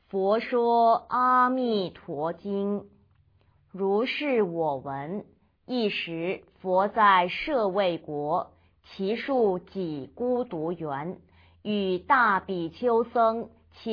佛说阿弥陀经。如是我闻。一时佛在舍卫国，其数几孤独园，与大比丘僧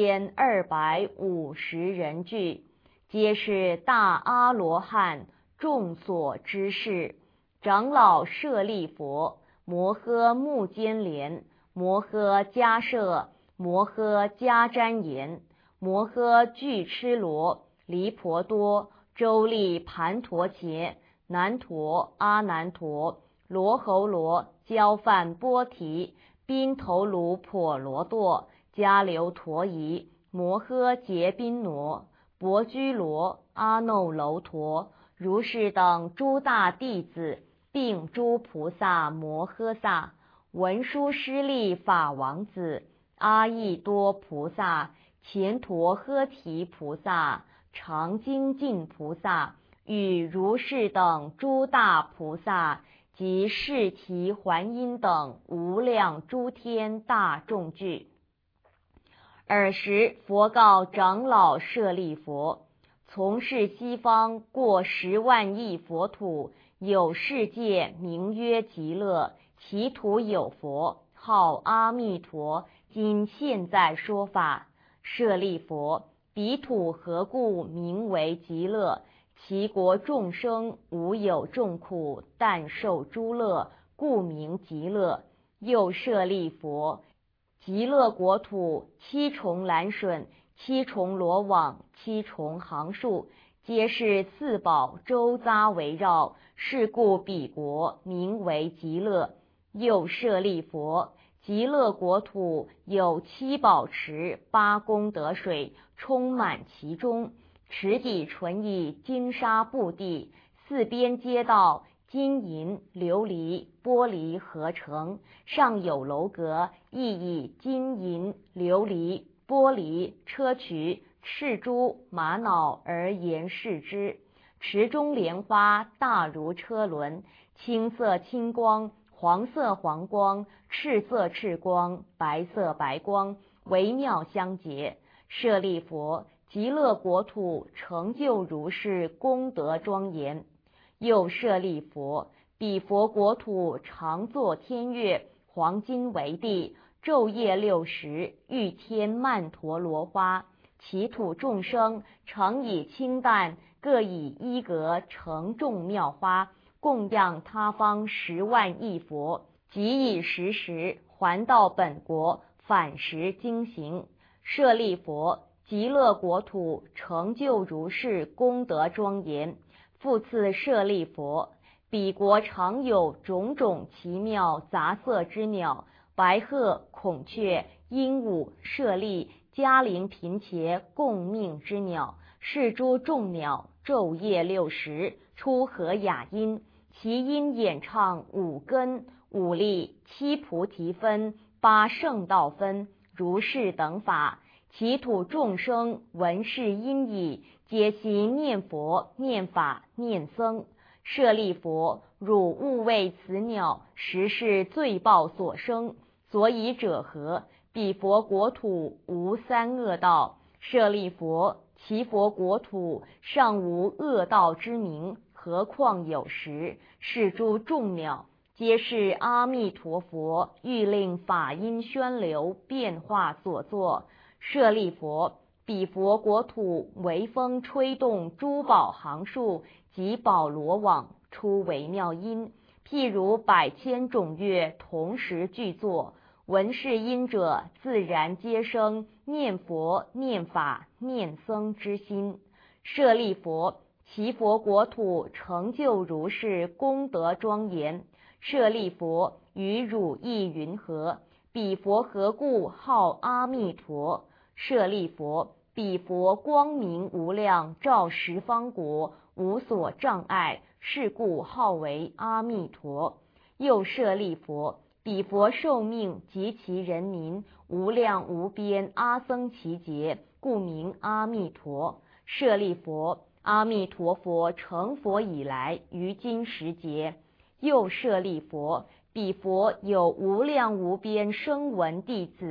1250人俱，皆是大阿罗汉，众所知事。长老舍利佛、摩诃目犍连、摩诃迦摄、摩诃迦旃延、摩诃俱絺罗、离婆多、周利盘陀伽、难陀、阿难陀、罗侯罗、焦梵波提、宾头卢婆罗多、迦留陀夷、摩诃结宾挪、薄居罗、阿耨楼陀，如是等诸大弟子，并诸菩萨摩诃萨、文殊师利法王子、阿逸多菩萨、乾陀诃提菩萨、常精进菩萨，与如是等诸大菩萨及释提桓因等无量诸天大众聚。尔时佛告长老舍利佛：从是西方过10万亿佛土，有世界名曰极乐，其土有佛，号阿弥陀，今现在说法。舍利佛：彼土何故名为极乐？其国众生无有众苦，但受诸乐，故名极乐。又舍利佛：极乐国土7重栏楯，7重罗网，7重行树，皆是四宝周匝围绕，是故彼国名为极乐。又舍利佛：极乐国土有7宝池，8功德水充满其中，池底纯以金沙布地，四边街道金银琉璃玻璃合成，上有楼阁，亦以金银琉璃玻璃砗磲赤珠玛瑙而严饰之。池中莲花大如车轮，青色青光，黄色黄光，赤色赤光，白色白光，微妙相结。舍利佛：极乐国土成就如是功德庄严。又舍利佛：彼佛国土常作天乐，黄金为地，昼夜60，欲天曼陀罗花。其土众生常以清淡，各以衣革成众妙花，供养他方10万亿佛，即以时还到本国，反时经行。舍利佛：极乐国土成就如是功德庄严。复次舍利佛：彼国常有种种奇妙杂色之鸟，白鹤、孔雀、鹦鹉、舍利、迦陵频伽共命之鸟，是诸众鸟昼夜60，出和雅音，其音演唱5根、5力、7菩提分、8圣道分，如是等法。其土众生闻是音已，皆悉念佛、念法、念僧。舍利佛：汝勿为此鸟，实是罪报所生。所以者何？彼佛国土无3恶道。舍利佛：其佛国土尚无恶道之名，何况有10？是诸众鸟，皆是阿弥陀佛欲令法音宣流变化所作。舍利佛：彼佛国土微风吹动诸宝行树及宝罗网，出微妙音，譬如100千种乐同时具作。闻是音者，自然皆生念佛、念法、念僧之心。舍利佛：其佛国土成就如是功德庄严。舍利佛：与汝意云何？彼佛何故号阿弥陀？舍利佛：彼佛光明无量，照十方国，无所障碍，是故号为阿弥陀。又舍利佛：彼佛寿命及其人民无量无边阿僧祇劫，故名阿弥陀。舍利佛：阿弥陀佛成佛以来，于今时节。又舍利佛：彼佛有无量无边声闻弟子，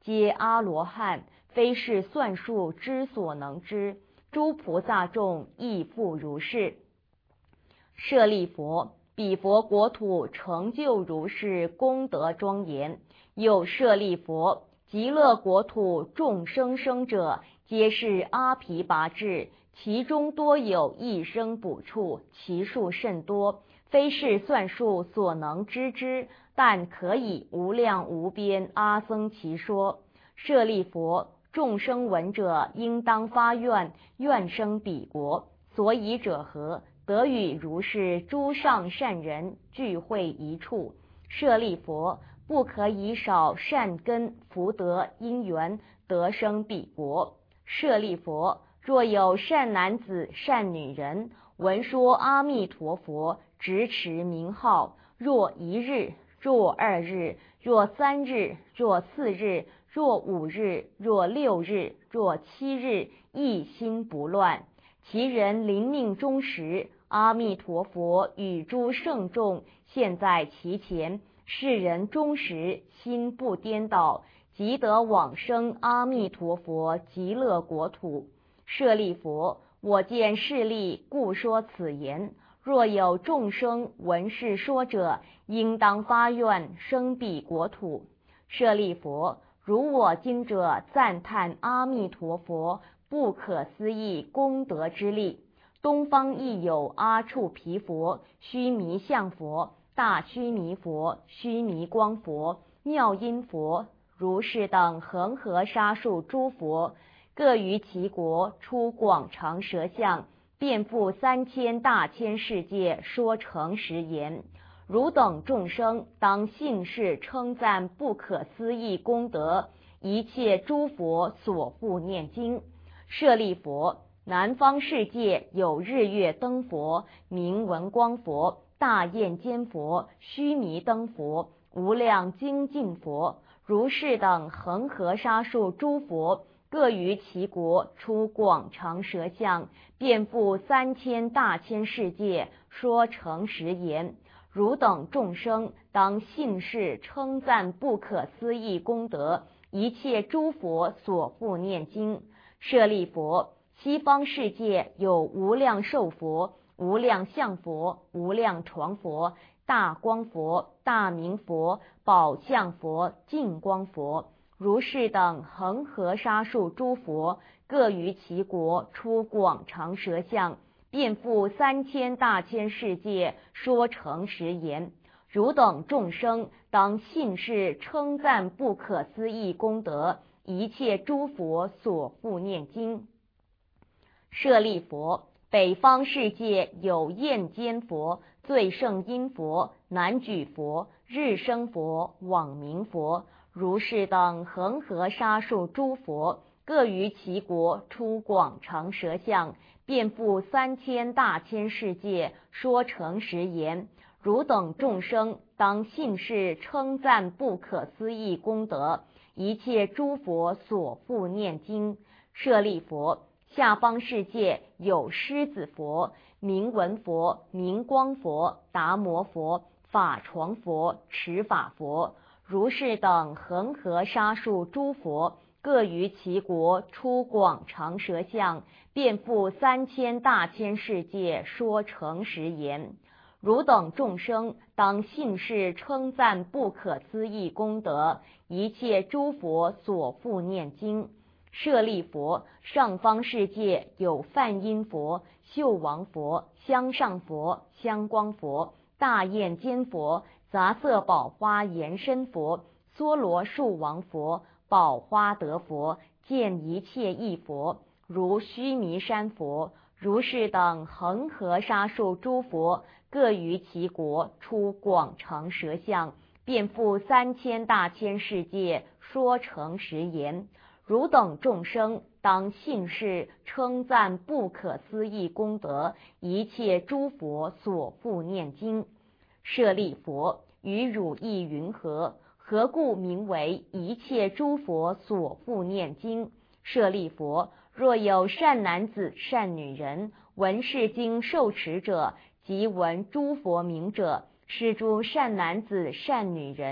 皆阿罗汉，非是算数之所能知。诸菩萨众亦复如是。舍利佛，彼佛国土成就如是功德庄严。又舍利佛，极乐国土众生生者，皆是阿毗跋致，其中多有一生补处，其数甚多，非是算数所能知之，但可以无量无边阿僧祇说。舍利佛，众生闻者，应当发愿，愿生彼国。所以者何？得与如是诸上善人聚会一处。舍利佛，不可以少善根福德因缘得生彼国。舍利佛，若有善男子善女人闻说阿弥陀佛，执持名号，若一日，若二日，若三日，若四日，若五日，若六日，若七日，一心不乱，其人临命终时，阿弥陀佛与诸圣众现在其前，世人终时心不颠倒，即得往生阿弥陀佛极乐国土。舍利佛，我见势利，故说此言。若有众生闻是说者，应当发愿生彼国土。舍利佛，如我经者赞叹阿弥陀佛不可思议功德之力。东方亦有阿处毗佛、须弥相佛、大须弥佛、须弥光佛、妙音佛、如是等恒河沙数诸佛，各于其国出广长舌相，遍覆3000大千世界，说诚实言。汝等众生当信是称赞不可思议功德，一切诸佛所复念经。舍利佛，南方世界有日月灯佛、明文光佛、大焰坚佛、须弥灯佛、无量精进佛，如是等恒河沙数诸佛，各于其国出广长舌相，遍覆3000大千世界，说诚实言。汝等众生当信是称赞不可思议功德，一切诸佛所复念经。舍利佛，西方世界有无量寿佛、无量相佛、无量床佛、大光佛、大明佛、宝相佛、净光佛，如是等恒河沙数诸佛，各于其国出广长舌相，遍覆3000大千世界，说诚实言。汝等众生当信是称赞不可思议功德，一切诸佛所复念经。舍利佛，北方世界有焰坚佛、最胜音佛、南举佛、日生佛、网明佛，如是等恒河沙数诸佛，各于其国出广长舌相，遍覆3000大千世界，说诚实言。汝等众生当信是称赞不可思议功德，一切诸佛所复念经。舍利佛，下方世界有狮子佛、明文佛、明光佛、达摩佛、法床佛、持法佛，如是等恒河沙数诸佛，各于其国出广长舌相，遍覆3000大千世界，说诚实言。汝等众生当信是称赞不可思议功德，一切诸佛所复念经。舍利佛，上方世界有梵音佛、秀王佛、香上佛、香光佛、大焰坚佛、杂色宝花延伸佛、梭罗树王佛、宝花德佛、见一切义佛，如须弥山佛，如是等恒河沙数诸佛，各于其国出广长舌相，遍覆3000大千世界，说诚实言。汝等众生当信是称赞不可思议功德，一切诸佛所复念经。舍利佛，于汝意云何？何故名为一切诸佛所复念经？舍利佛，若有善男子善女人闻是经受持者，即闻诸佛名者，是诸善男子善女人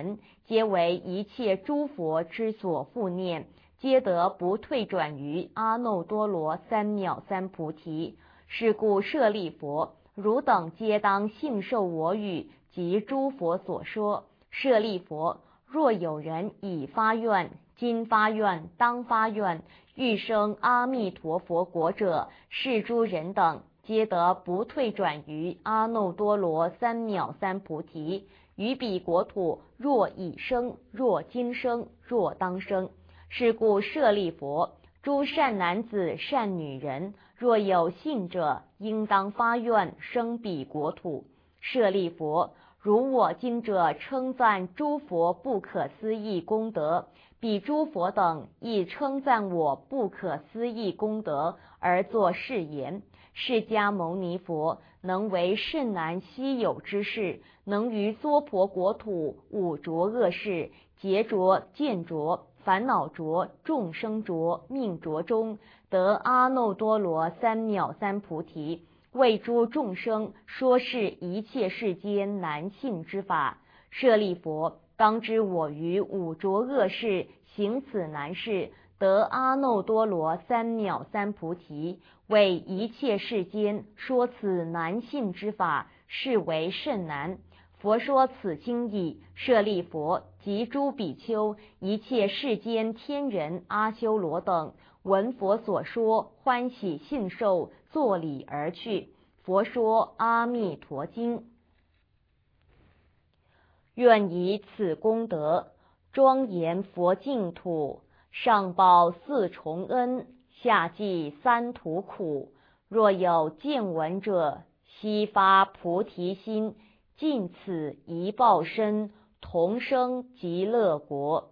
皆为一切诸佛之所护念，皆得不退转于阿耨多罗三藐三菩提。是故舍利弗，汝等皆当信受我语及诸佛所说。舍利弗，若有人已发愿，今发愿，当发愿，欲生阿弥陀佛国者，是诸人等皆得不退转于阿耨多罗三藐三菩提。于彼国土，若已生，若今生，若当生。是故舍利弗，诸善男子善女人，若有信者，应当发愿生彼国土。舍利弗，如我今者称赞诸佛不可思议功德，彼诸佛等亦称赞我不可思议功德，而作是言：释迦牟尼佛能为甚难稀有之事，能于娑婆国土五浊恶世、劫浊、见浊、烦恼浊、众生浊、命浊中，得阿耨多罗三藐三菩提，为诸众生说是一切世间难信之法。舍利弗，当知我于五浊恶世行此难事，得阿耨多罗三藐三菩提，为一切世间说此难信之法，是为甚难。佛说此经已，舍利弗及诸比丘，一切世间天人阿修罗等，闻佛所说，欢喜信受，作礼而去。佛说阿弥陀经。愿以此功德，庄严佛净土，上报四重恩，下济三途苦。若有见闻者，悉发菩提心，尽此一报身，同生极乐国。